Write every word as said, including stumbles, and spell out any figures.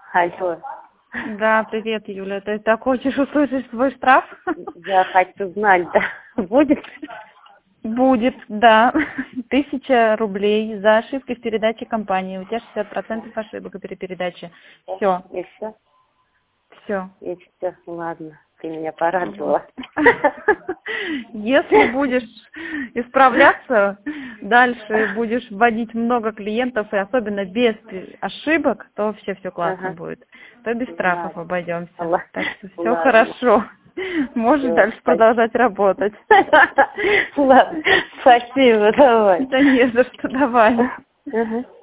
Алло. Да, привет, Юля. Ты так хочешь услышать свой штраф? Я хочу знать, да, будет? Будет, да. Тысяча рублей за ошибки в передаче компании. У тебя шестьдесят процентов ошибок при передаче. Все. И все? Все. И все, ладно. Ты меня порадовала. Если будешь исправляться, дальше будешь вводить много клиентов, и особенно без ошибок, то вообще все классно Ага. будет. То без штрафов Ладно. обойдемся. Ладно. Так что все Ладно. хорошо. Можешь Всё, дальше спасибо. продолжать работать. Ладно, спасибо, давай. Да не за что, давай. Ага.